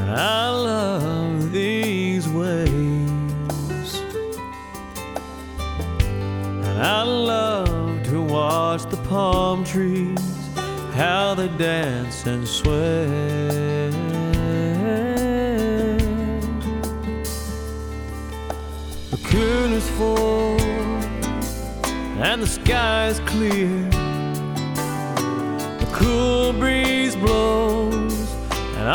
I love these waves, and I love to watch the palm trees, how they dance and sway. The cool is full and the sky is clear. The cool breeze blows